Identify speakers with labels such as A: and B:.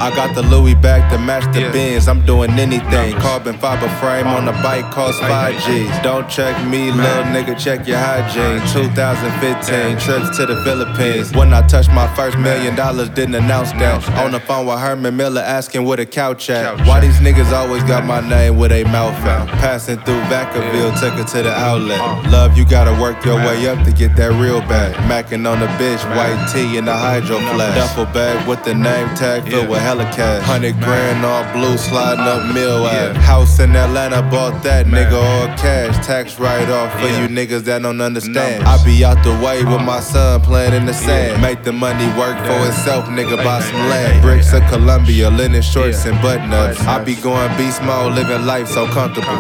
A: I got the Louis back to match the Benz. I'm doing anything. Carbon fiber frame on the bike cost 5 G's. Don't check me, little nigga, check your hygiene. 2015 trips to the Philippines. When I touched my first $1 million, didn't announce that. On the phone with Herman Miller asking where the couch at. Why these niggas always got my name with a mouth out? Passing through Vacaville, took her to the outlet. Love, you gotta work your way up to get that real bag. Mackin' on the bitch, white tee in the hydro flash. Duffel bag with the name tag filled with hella cash. 100 grand all blue, sliding up Mill Ave. House in Atlanta, bought that nigga all cash. Tax write-off for you niggas that don't understand. I be out the way with my son playing in the sand. Make the money work for itself, nigga, buy some land. Bricks of Columbia, linen shorts and button-ups. I be going beast mode, living life so comfortable.